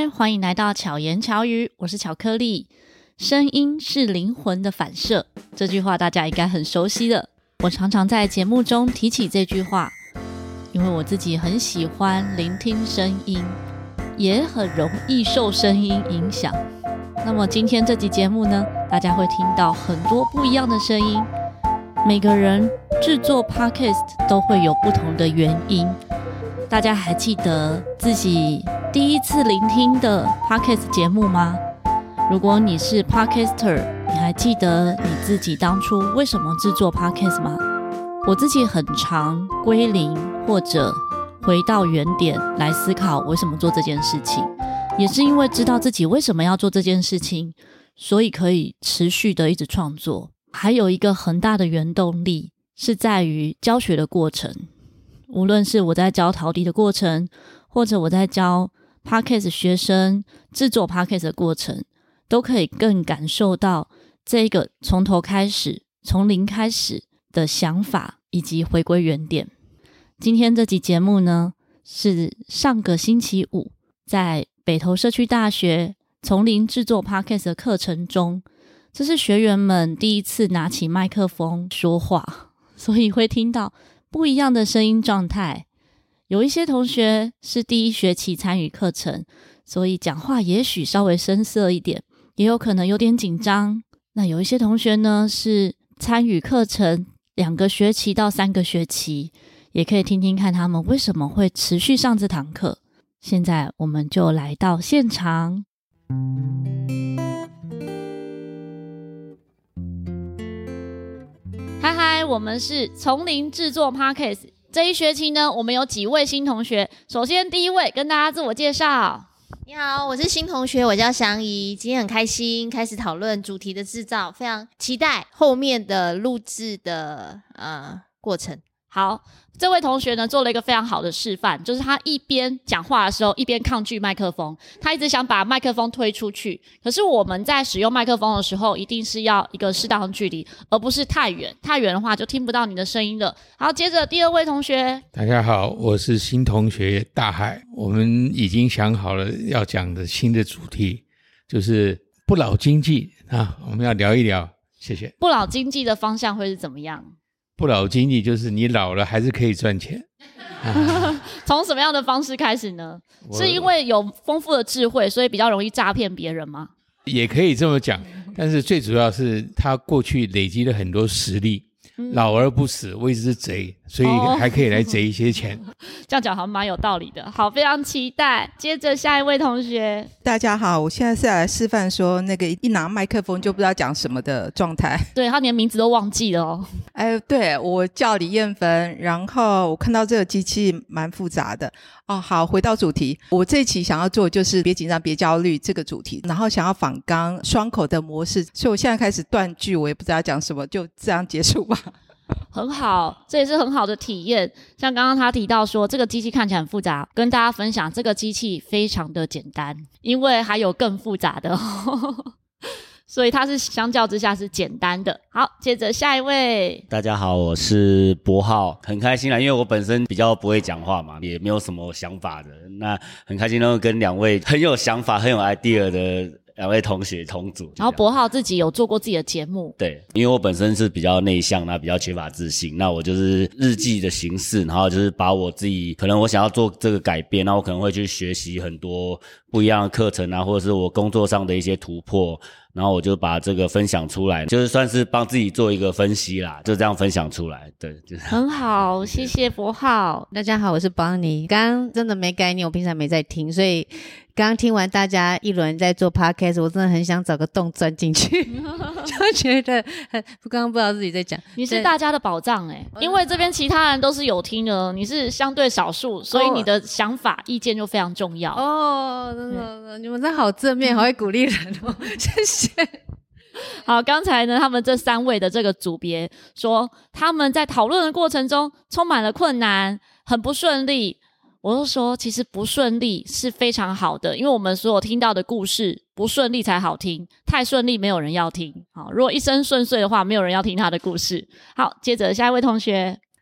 欢迎来到巧言巧语，我是巧克力。声音是灵魂的反射，这句话大家应该很熟悉的。我常常在节目中提起这句话，因为我自己很喜欢聆听声音，也很容易受声音影响。那么今天这集节目呢，大家会听到很多不一样的声音。每个人制作 Podcast 都会有不同的原因。大家还记得自己第一次聆听的 Podcast 节目吗？如果你是 Podcaster， 你还记得你自己当初为什么制作 Podcast 吗？我自己很常归零或者回到原点来思考为什么做这件事情，也是因为知道自己为什么要做这件事情，所以可以持续的一直创作。还有一个很大的原动力是在于教学的过程，无论是我在教陶笛的过程，或者我在教 Podcast 学生制作 Podcast 的过程，都可以更感受到这个从头开始，从零开始的想法以及回归原点。今天这集节目呢，是上个星期五在北投社区大学从零制作 Podcast 的课程中，这是学员们第一次拿起麦克风说话，所以会听到不一样的声音状态。有一些同学是第一学期参与课程，所以讲话也许稍微生涩一点，也有可能有点紧张。那有一些同学呢是参与课程2个学期到3个学期，也可以听听看他们为什么会持续上这堂课。现在我们就来到现场。嗨，我们是从零制作 Podcast。 这一学期呢，我们有几位新同学。首先第一位跟大家自我介绍。 你好，我是新同学，我叫祥怡。今天很开心开始讨论主题的制造，非常期待后面的录制的过程。 好，这位同学呢做了一个非常好的示范，就是他一边讲话的时候一边抗拒麦克风，他一直想把麦克风推出去。可是我们在使用麦克风的时候，一定是要一个适当的距离，而不是太远，太远的话就听不到你的声音了。好，接着第二位同学。 大家好，我是新同学大海。我们已经想好了要讲的新的主题，就是不老经济啊，我们要聊一聊。谢谢。 不老经济的方向会是怎么样？ 不老经济就是你老了还是可以赚钱。 从什么样的方式开始呢？是因为有丰富的智慧，所以比较容易诈骗别人吗？ 也可以这么讲，但是最主要是他过去累积了很多实力，老而不死，我一直是贼，所以还可以来贼一些钱。 这样讲好像蛮有道理的。好，非常期待。接着下一位同学。 大家好，我现在是来示范说那个一拿麦克风就不知道讲什么的状态。 对，他连名字都忘记了哦。 对，我叫李燕芬，然后我看到这个机器蛮复杂的。好，回到主题，我这一期想要做的就是别紧张别焦虑这个主题，然后想要仿纲双口的模式，所以我现在开始断句，我也不知道讲什么，就这样结束吧。 很好，这也是很好的体验。像刚刚他提到说这个机器看起来很复杂，跟大家分享这个机器非常的简单，因为还有更复杂的所以它是相较之下是简单的。好，接着下一位。 大家好，我是博浩，很开心啦，因为我本身比较不会讲话嘛，也没有什么想法的，那很开心能够跟2位很有想法很有 idea 的2位同学同组。 然后博浩自己有做过自己的节目。 对，因为我本身是比较内向，那比较缺乏自信，那我就是日记的形式，然后就是把我自己可能我想要做这个改变，那我可能会去学习很多不一样的课程啊，或者是我工作上的一些突破，然后我就把这个分享出来，就是算是帮自己做一个分析啦，就这样分享出来。对，就是很好，谢谢博浩。 大家好，我是邦尼。刚刚真的没概念，我平常没在听，所以刚刚听完大家一轮在做 podcast， 我真的很想找个洞钻进去就觉得刚刚不知道自己在讲。 你是大家的宝藏因为这边其他人都是有听的，你是相对少数，所以你的想法意见就非常重要。 真的，你们真好正面，好会鼓励人哦谢谢。 好，刚才呢他们这3位的这个组别说他们在讨论的过程中充满了困难，很不顺利。我就说其实不顺利是非常好的，因为我们所有听到的故事不顺利才好听，太顺利没有人要听。好，如果一生顺遂的话，没有人要听他的故事。好，接着下一位同学。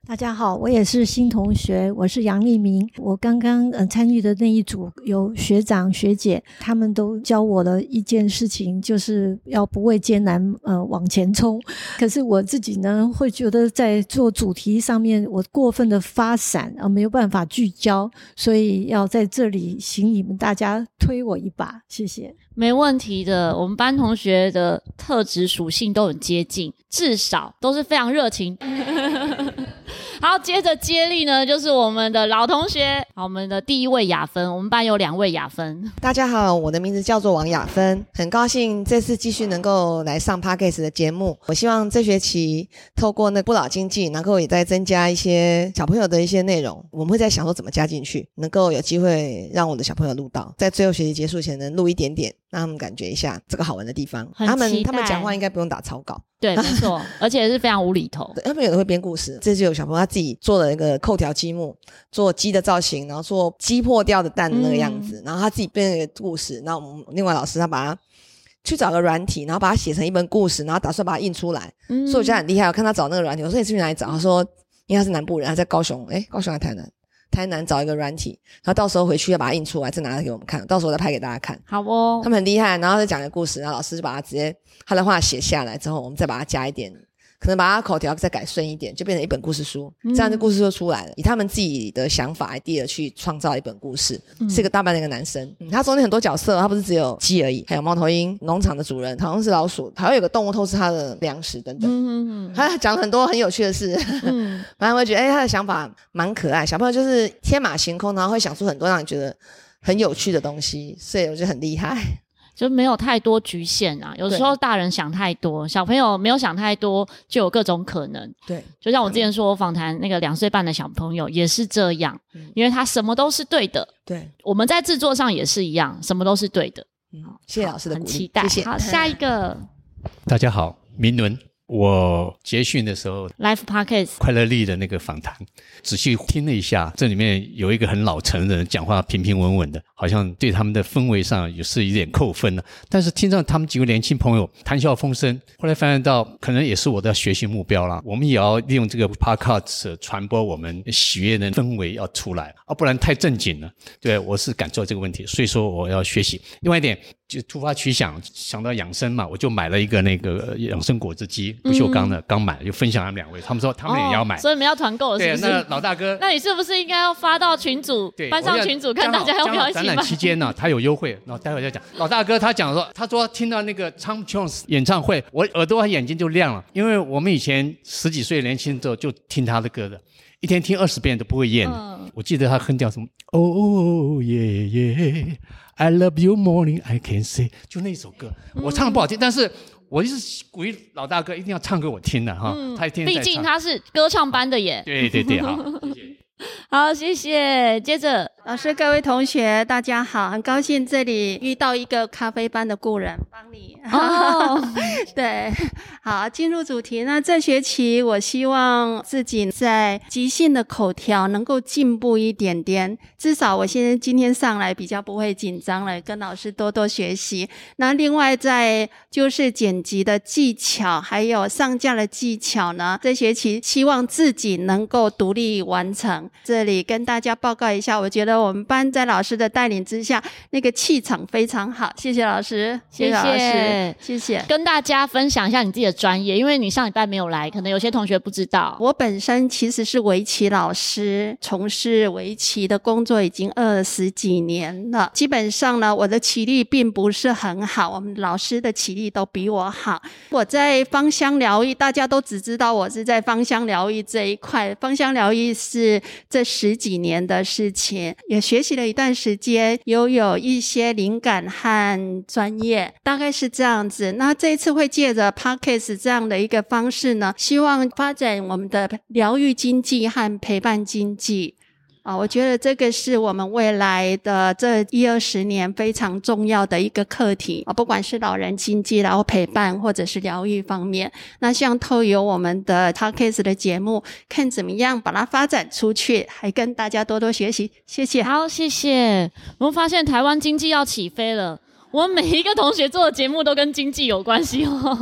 大家好，我也是新同学，我是杨丽明。我刚刚参与的那一组有学长学姐，他们都教我了一件事情，就是要不畏艰难往前冲。可是我自己呢，会觉得在做主题上面我过分的发散，没有办法聚焦，所以要在这里请你们大家推我一把，谢谢。 没问题的，我们班同学的特质属性都很接近，至少都是非常热情。好，接着接力呢，就是我们的老同学，好，我们的第一位雅芬，我们班有2位雅芬。 大家好，我的名字叫做王雅芬，很高兴这次继续能够来上 Podcast 的节目。我希望这学期透过那不老经济，能够也再增加一些小朋友的一些内容，我们会在想说怎么加进去，能够有机会让我的小朋友录到，在最后学期结束前能录一点点，让他们感觉一下这个好玩的地方。他们讲话应该不用打草稿。 对，没错，而且是非常无厘头。 他们有的会编故事，这就有小朋友他自己做了一个扣条积木，做鸡的造型，然后做鸡破掉的蛋的那个样子，然后他自己编了一个故事，然后我们另外老师他把它去找个软体，然后把它写成一本故事，然后打算把它印出来。所以我觉得很厉害，我看他找那个软体，我说你是去哪里找？他说因为他是南部人，他在高雄，高雄还是台南找一个软体，然后到时候回去要把它印出来再拿来给我们看，到时候再拍给大家看。 好哦， 他们很厉害，然后再讲一个故事，然后老师就把它直接他的话写下来之后，我们再把它加一点，可能把它口条再改顺一点，就变成一本故事书，这样的故事就出来了。以他们自己的想法 idea 去创造一本故事，是一个大班的一个男生，他中间很多角色，他不是只有鸡而已，还有猫头鹰、农场的主人，好像是老鼠，还有一个动物偷吃他的粮食等等。他讲了很多很有趣的事，反正我会觉得他的想法蛮可爱，小朋友就是天马行空，然后会想出很多让你觉得很有趣的东西，所以我觉得很厉害。 就没有太多局限啊，有时候大人想太多，小朋友没有想太多，就有各种可能。 对， 就像我之前说我访谈那个2岁半的小朋友也是这样，因为他什么都是对的。 对， 我们在制作上也是一样，什么都是对的。 谢谢老师的鼓励， 很期待。 谢谢。 好，下一个， 大家好，明伦。我结训的时候 Live Podcast 快乐力的那个访谈仔细听了一下，这里面有一个很老成人讲话平平稳稳的，好像对他们的氛围上也是有点扣分了。但是听上他们几个年轻朋友谈笑风生，后来发现到可能也是我的学习目标啦，我们也要利用这个 podcast 传播我们喜悦的氛围要出来，不然太正经了。对，我是感受这个问题，所以说我要学习。另外一点就突发奇想，想到养生嘛，我就买了一个那个养生果汁机，不锈钢的，刚买就分享他们2位，他们说他们也要买， 所以你们要团购了是不是？ 对，那老大哥， 那你是不是应该要发到群组，搬上群组看大家要不要一起买？ 展览期间呢，他有优惠，然后待会再讲。老大哥他讲说，他说听到那个 Tom Jones 演唱会，我耳朵和眼睛就亮了，因为我们以前10几岁年轻的时候就听他的歌的，一天听20遍都不会厌。我记得他哼掉什么Oh yeah yeah I love you morning I can say， 就那首歌，我唱的不好听，但是我一直鼓励老大哥一定要唱给我听的哈，他一天在唱， 毕竟他是歌唱班的耶。 对对对，好，谢谢。 好，谢谢。接着， 老师、各位同学，大家好，很高兴这里遇到一个咖啡班的故人帮你。对，好，进入主题。那这学期我希望自己在即兴的口条能够进步一点点，至少我今天上来比较不会紧张了，跟老师多多学习。那另外在就是剪辑的技巧，还有上架的技巧呢，这学期希望自己能够独立完成。这里跟大家报告一下，我觉得我们班在老师的带领之下，那个气场非常好。谢谢老师， 谢谢老师， 谢谢。 跟大家分享一下你自己的专业，因为你上礼拜没有来，可能有些同学不知道。 我本身其实是围棋老师，从事围棋的工作已经20几年了。基本上呢，我的棋力并不是很好，我们老师的棋力都比我好。我在芳香疗愈，大家都只知道我是在芳香疗愈这一块，芳香疗愈是这10几年的事情，也学习了一段时间，有一些灵感和专业，大概是这样子。那这一次会借着 Podcast 这样的一个方式呢，希望发展我们的疗愈经济和陪伴经济。我觉得这个是我们未来的这10-20年非常重要的一个课题，不管是老人经济然后陪伴或者是疗愈方面，那希望透过我们的 Podcast 的节目，看怎么样把它发展出去，还跟大家多多学习。谢谢。 好，谢谢。我们发现台湾经济要起飞了，我们每一个同学做的节目都跟经济有关系哦。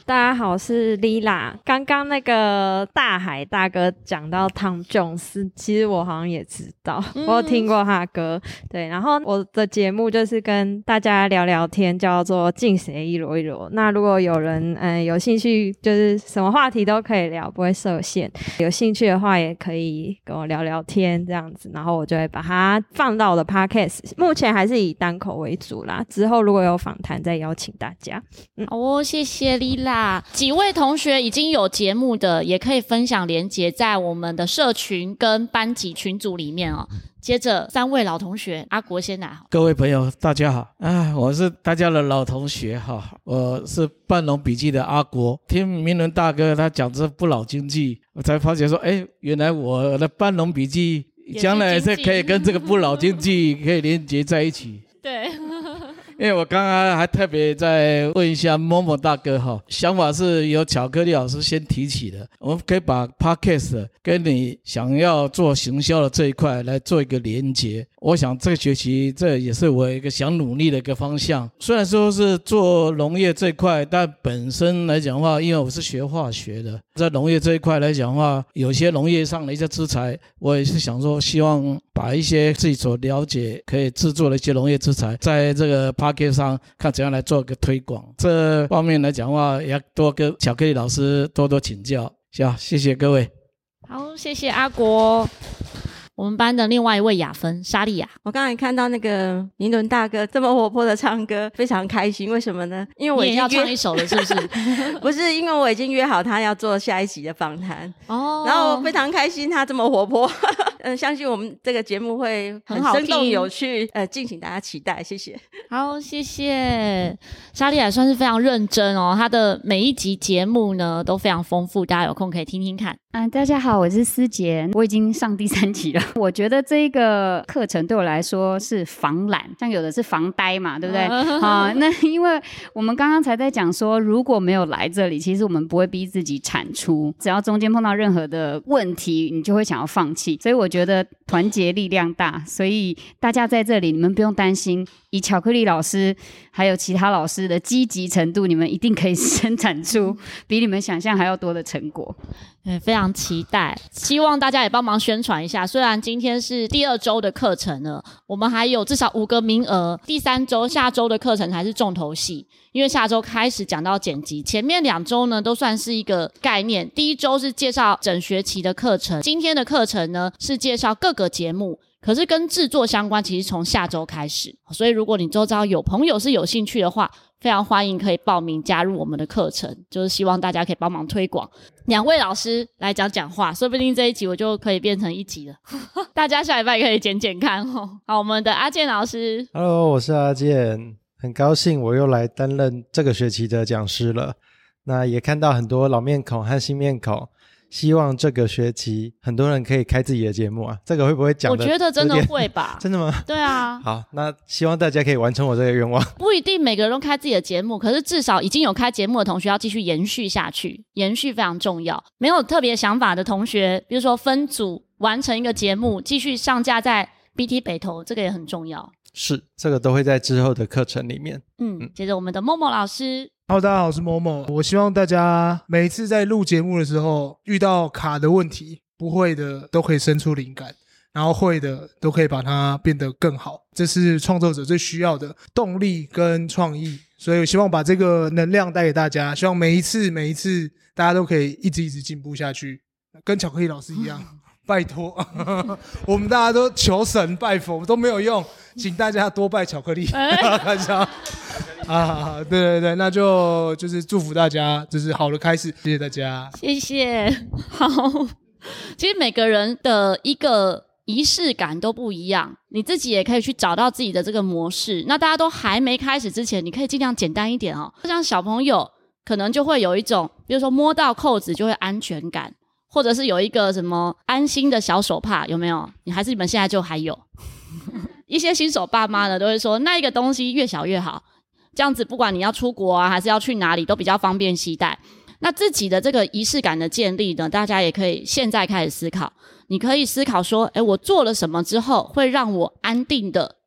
大家好，我是 Lila。刚刚那个大海大哥讲到 Tom Jones， 其实我好像也知道，我有听过他的歌。对，然后我的节目就是跟大家聊聊天，叫做进谁一罗一罗。那如果有人有兴趣，就是什么话题都可以聊，不会设限。有兴趣的话，也可以跟我聊聊天这样子，然后我就会把它放到我的 podcast。目前还是以单口为主啦，之后如果有访谈再邀请大家。 好哦，谢谢 Lila。几位同学已经有节目的，也可以分享连结在我们的社群跟班级群组里面哦。接着3位老同学，阿国先来。 各位朋友大家好我是大家的老同学我是半农笔记的阿国。听明伦大哥他讲这不老经济，我才发觉说原来我的半农笔记将来是可以跟这个不老经济可以连结在一起。 对因为我刚刚还特别再问一下某某大哥想法是由巧克力老师先提起的，我们可以把 Podcast 跟你想要做行销的这一块来做一个连结。我想这个学期这也是我一个想努力的一个方向。虽然说是做农业这一块，但本身来讲的话，因为我是学化学的，在农业这一块来讲的话，有些农业上的一些资材，我也是想说希望把一些自己所了解可以制作的一些农业资材在这个 Podcast 上看怎样来做一个推广。这方面来讲的话，也要多跟巧克力老师多多请教。谢谢各位。 好，谢谢阿国。我们班的另外一位雅芬莎莉亚， 我刚才看到那个明伦大哥这么活泼的唱歌，非常开心。为什么呢？因为我已经你也要唱一首了，是不是？ 不是，因为我已经约好他要做下一集的访谈哦。然后我非常开心他这么活泼，相信我们这个节目会很生动有趣，敬请大家期待。谢谢。 好，谢谢莎莉亚，算是非常认真哦。她的每一集节目呢都非常丰富，大家有空可以听听看。 大家好，我是思杰，我已经上第3集了。我觉得这个课程对我来说是防懒，像有的是防呆嘛，对不对？那因为我们刚刚才在讲说，如果没有来这里，其实我们不会逼自己产出，只要中间碰到任何的问题，你就会想要放弃。所以我觉得团结力量大，所以大家在这里，你们不用担心，以巧克力老师还有其他老师的积极程度，你们一定可以生产出比你们想象还要多的成果。 非常期待，希望大家也帮忙宣传一下。虽然今天是第2周的课程了，我们还有至少5个名额。第3周下周的课程才是重头戏，因为下周开始讲到剪辑，前面2周呢都算是一个概念。第1周是介绍整学期的课程，今天的课程呢是介绍各个节目，可是跟制作相关，其实从下周开始。所以如果你周遭有朋友是有兴趣的话，非常欢迎可以报名加入我们的课程，就是希望大家可以帮忙推广。2位老师来讲话，说不定这一集我就可以变成1集了。大家下礼拜可以剪看哦。好，我们的阿健老师。 Hello， 我是阿健，很高兴我又来担任这个学期的讲师了。那也看到很多老面孔和新面孔，希望这个学期很多人可以开自己的节目啊，这个会不会讲得？ 我觉得真的会吧。 真的吗？ 对啊。 好，那希望大家可以完成我这个愿望。 不一定每个人都开自己的节目，可是至少已经有开节目的同学要继续延续下去，延续非常重要。没有特别想法的同学，比如说分组完成一个节目，继续上架在 BT 北投，这个也很重要。 是，这个都会在之后的课程里面。 接着我们的默默老师。 Hello， 大家好，我是某某。我希望大家每一次在录节目的时候，遇到卡的问题，不会的都可以生出灵感，然后会的都可以把它变得更好。这是创作者最需要的动力跟创意，所以我希望把这个能量带给大家。希望每一次大家都可以一直进步下去，跟巧克力老师一样。拜托我们大家都求神拜佛都没有用，请大家多拜巧克力看一下对，那就是祝福大家，这是好的开始，谢谢大家。 谢谢。好，其实每个人的一个仪式感都不一样，你自己也可以去找到自己的这个模式。那大家都还没开始之前，你可以尽量简单一点哦。像小朋友可能就会有一种，比如说摸到扣子就会安全感，或者是有一个什么安心的小手帕，有没有？还是你们现在就还有？一些新手爸妈呢都会说，那一个东西越小越好，这样子不管你要出国啊还是要去哪里都比较方便携带。那自己的这个仪式感的建立呢，大家也可以现在开始思考。你可以思考说，我做了什么之后会让我安定的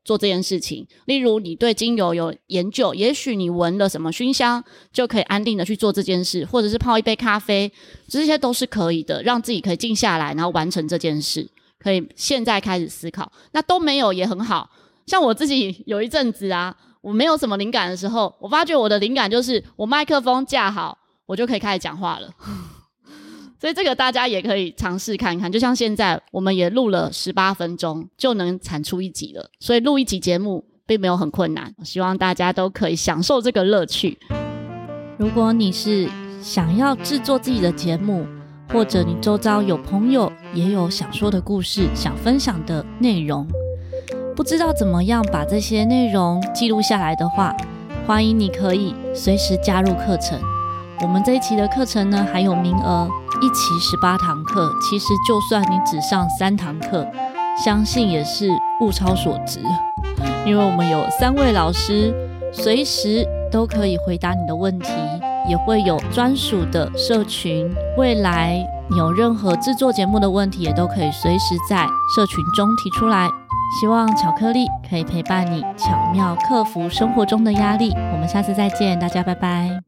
做这件事情。例如你对精油有研究，也许你闻了什么熏香就可以安定的去做这件事，或者是泡一杯咖啡，这些都是可以的，让自己可以静下来然后完成这件事，可以现在开始思考。那都没有也很好，像我自己有一阵子啊，我没有什么灵感的时候，我发觉我的灵感就是我麦克风架好，我就可以开始讲话了所以这个大家也可以尝试看看，就像现在我们也录了18分钟就能产出一集了，所以录一集节目并没有很困难，希望大家都可以享受这个乐趣。如果你是想要制作自己的节目，或者你周遭有朋友也有想说的故事，想分享的内容，不知道怎么样把这些内容记录下来的话，欢迎你可以随时加入课程。我们这一期的课程呢还有名额，一期18堂课，其实就算你只上3堂课，相信也是物超所值，因为我们有3位老师随时都可以回答你的问题，也会有专属的社群，未来你有任何制作节目的问题也都可以随时在社群中提出来。希望巧克力可以陪伴你巧妙克服生活中的压力，我们下次再见，大家拜拜。